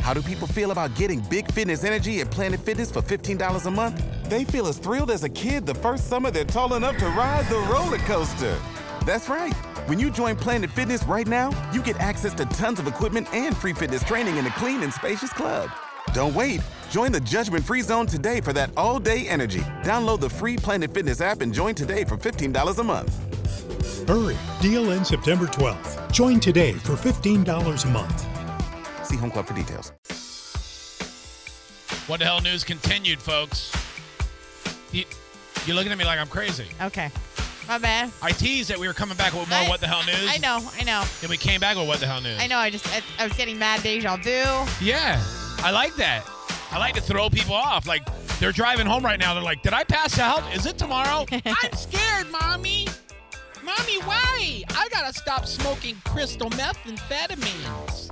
How do people feel about getting big fitness energy at Planet Fitness for $15 a month? They feel as thrilled as a kid the first summer they're tall enough to ride the roller coaster. That's right. When you join Planet Fitness right now, you get access to tons of equipment and free fitness training in a clean and spacious club. Don't wait. Join the judgment-free zone today for that all-day energy. Download the free Planet Fitness app and join today for $15 a month. Hurry. Deal ends September 12th. Join today for $15 a month. See Home Club for details. What the hell news continued, folks. You're looking at me like I'm crazy. Okay. My bad. I teased that we were coming back with more What the Hell news. I know. Then we came back with What the Hell news. I know. I was getting mad deja vu. Yeah. I like that. I like to throw people off. Like, they're driving home right now. They're like, did I pass out? Is it tomorrow? I'm scared, Mommy. Mommy, why? I got to stop smoking crystal methamphetamines.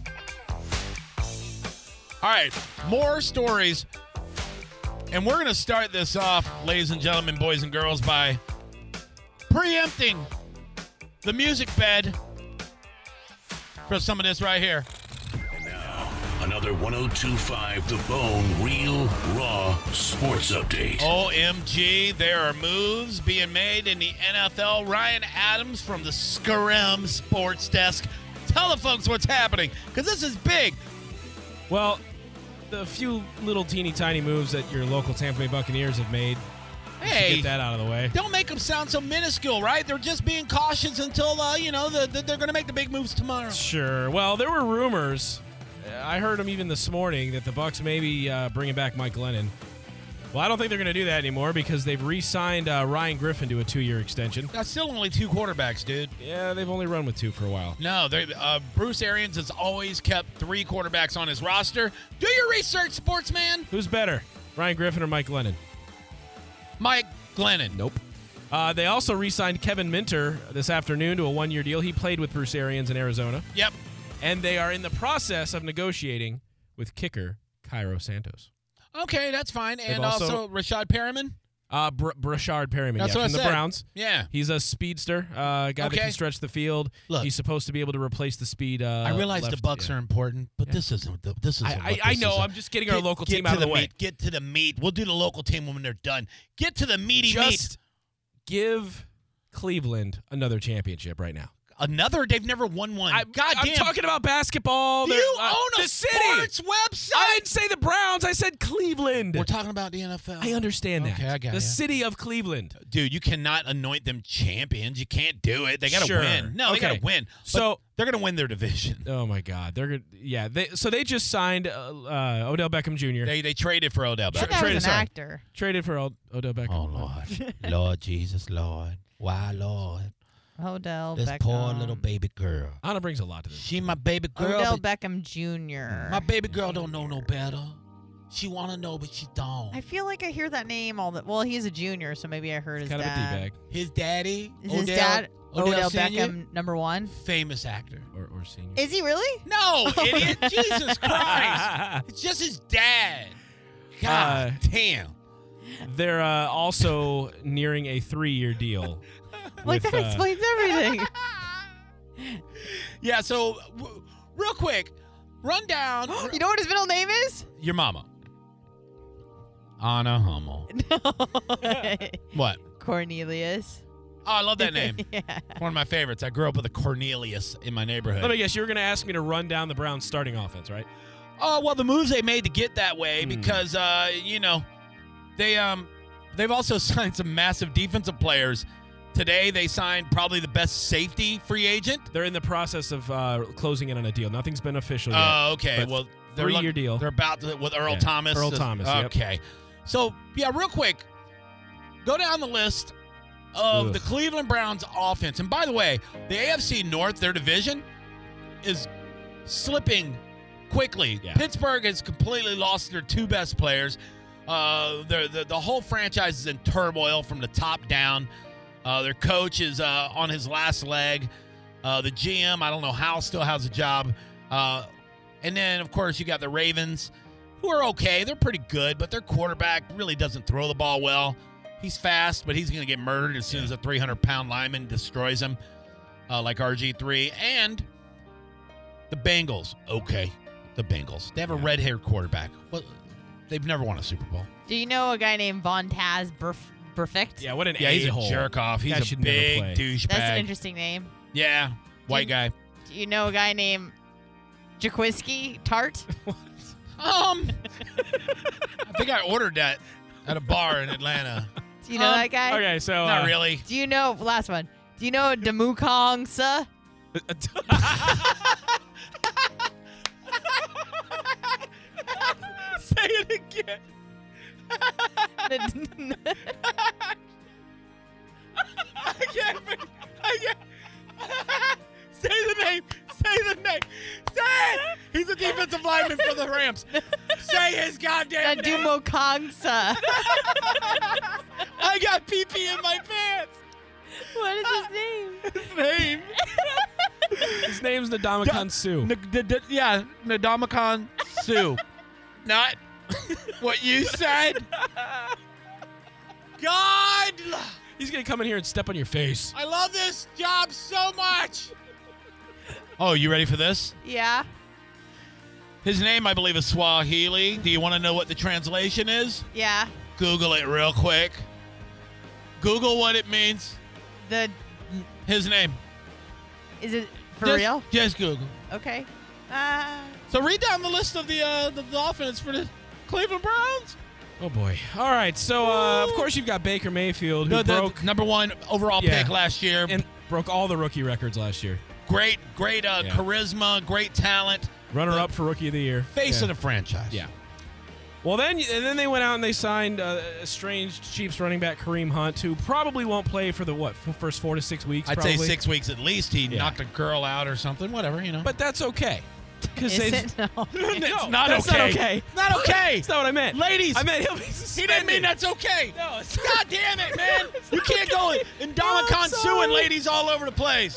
All right, more stories. And we're going to start this off, ladies and gentlemen, boys and girls, by preempting the music bed for some of this right here. And now, another 102.5 The Bone Real Raw Sports Update. OMG, there are moves being made in the NFL. Ryan Adams from the Scarem Sports Desk. Tell the folks what's happening, because this is big. Well, the few little teeny tiny moves that your local Tampa Bay Buccaneers have made. Hey, get that out of the way. Don't make them sound so minuscule, right? They're just being cautious until, they're going to make the big moves tomorrow. Sure. Well, there were rumors. I heard them even this morning that the Bucs may be bringing back Mike Glennon. Well, I don't think they're going to do that anymore because they've re-signed Ryan Griffin to a 2-year extension. That's still only 2 quarterbacks, dude. Yeah, they've only run with 2 for a while. No, Bruce Arians has always kept 3 quarterbacks on his roster. Do your research, sportsman. Who's better, Ryan Griffin or Mike Glennon? Mike Glennon. Nope. They also re-signed Kevin Minter this afternoon to a 1-year deal. He played with Bruce Arians in Arizona. Yep. And they are in the process of negotiating with kicker Cairo Santos. Okay, that's fine. They've And also Rashad Perriman? Brashard Perriman, That's what from I the said. Browns. Yeah. He's a speedster, guy that can stretch the field. Look, he's supposed to be able to replace the speed. I realize the Bucs are important, but this isn't. I know. I'm just getting our local team out of the way. Get to the meat. We'll do the local team when they're done. Get to the meaty meat. Just give Cleveland another championship right now. Another? They've never won one. I'm talking about basketball. You own a the city. sports website. I didn't say the Browns. I said Cleveland. We're talking about the NFL. I understand that. Okay, I got the you. city of Cleveland. Dude, you cannot anoint them champions. You can't do it. They got to win. No, they got to win. So they're going to win their division. Oh my God, they're good. Yeah. They just signed Odell Beckham Jr. They traded for Odell Beckham. That was an actor. Traded for Odell Beckham. Oh Lord, Lord Jesus, Lord, why, Lord? Odell This Beckham. poor little baby girl. Anna brings a lot to this. She my baby girl. Odell Beckham Jr. My baby girl don't know no better. She want to know, but she don't. I feel like I hear that name all the. Well, he's a junior, so maybe I heard his kind dad. of a D-bag. His daddy, Is Odell, his dad Odell Senior? Beckham #1? Famous actor. Or senior. Is he really? No, idiot. Jesus Christ. It's just his dad. God damn. They're also nearing a 3-year deal. Like that explains everything. Yeah, so real quick, run down. You know what his middle name is? Your mama. Anna Hummel. What? Cornelius. Oh, I love that name. Yeah. One of my favorites. I grew up with a Cornelius in my neighborhood. Let me guess, you were going to ask me to run down the Browns' starting offense, right? Oh, well, the moves they made to get that way because, they've also signed some massive defensive players. Today, they signed probably the best safety free agent. They're in the process of closing in on a deal. Nothing's been official yet. Oh, okay. Well, 3-year deal. They're about to with Earl Thomas. Earl Thomas, yep. Okay. So, yeah, real quick, go down the list of the Cleveland Browns offense. And by the way, the AFC North, their division, is slipping quickly. Yeah. Pittsburgh has completely lost their 2 best players. The whole franchise is in turmoil from the top down. Their coach is on his last leg. The GM, I don't know how, still has a job. And then, of course, you got the Ravens, who are okay. They're pretty good, but their quarterback really doesn't throw the ball well. He's fast, but he's going to get murdered as soon as a 300-pound lineman destroys him, like RG3. And the Bengals, okay. The Bengals. They have a red-haired quarterback. Well, they've never won a Super Bowl. Do you know a guy named Von Taz Perfect? Yeah, what an Yeah, he's a-hole. a jerk-off. He's Guy a should never big play. douchebag. That's an interesting name. Yeah, white guy. Do you know a guy named Jaquiski Tart? I think I ordered that at a bar in Atlanta. Do you know that guy? Okay, so Not really. Do you know, last one, do you know Demukong Sa? Say it again. I can't. Say the name. Say the name. Say it. He's a defensive lineman for the Rams. Say his goddamn name. Demukong Sa. I got pee-pee in my pants. What is his name? His name. His name's Ndamukong Suh. Yeah, Ndamukong Suh. Not what you said. God, He's going to come in here and step on your face. I love this job so much. Oh, you ready for this? Yeah. His name, I believe, is Swahili. Do you want to know what the translation is? Yeah. Google it real quick. Google what it means. His name. Is it for Just- real? Just Google. Okay. So read down the list of the offense for the Cleveland Browns. Oh, boy. All right, so, of course, you've got Baker Mayfield, who The broke number one overall pick last year. and broke all the rookie records last year. Great charisma, great talent. Runner-up for Rookie of the Year. Face of the franchise. Yeah. Well, then they went out and they signed estranged Chiefs running back Kareem Hunt, who probably won't play for the, first 4 to 6 weeks, I'd probably. say 6 weeks at least. He knocked a girl out or something. Whatever, But that's okay. Is it? No. It's not that's okay. not okay. Not okay. That's not what I meant. Ladies. I meant he'll be He suspended. didn't mean that's okay. No, it's God damn it, man. You can't go and No, I'm Ndamukong Suh sorry. and ladies all over the place.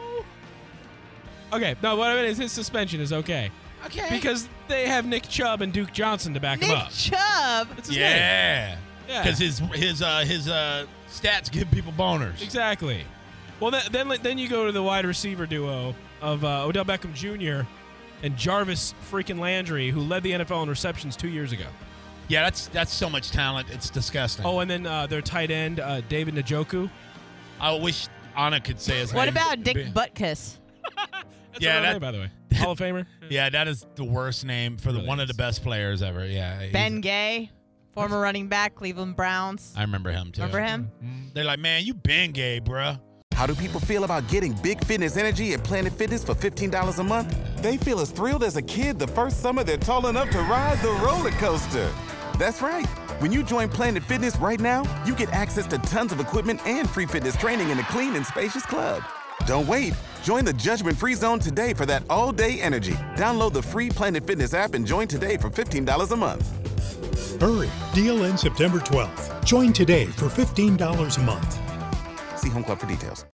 Okay, no, what I meant is his suspension is okay. Okay. Because they have Nick Chubb and Duke Johnson to back him Nick up. Chubb. That's his name. Yeah. Yeah. Because his stats give people boners. Exactly. Well, then you go to the wide receiver duo of Odell Beckham Jr. and Jarvis freaking Landry, who led the NFL in receptions 2 years ago. Yeah, that's so much talent. It's disgusting. Oh, and then their tight end, David Njoku. I wish Anna could say his name. What about Dick Butkus? That's Yeah, a real that- name, by the way. Hall of Famer. Yeah, that is the worst name for Really one of is. the best players ever. Yeah. he's- Ben Gay, former running back, Cleveland Browns. I remember him, too. Remember him? They're like, man, you been gay, bruh. How do people feel about getting big fitness energy at Planet Fitness for $15 a month? They feel as thrilled as a kid the first summer they're tall enough to ride the roller coaster. That's right. When you join Planet Fitness right now, you get access to tons of equipment and free fitness training in a clean and spacious club. Don't wait. Join the judgment-free zone today for that all-day energy. Download the free Planet Fitness app and join today for $15 a month. Hurry! Deal ends September 12th. Join today for $15 a month. See Home Club for details.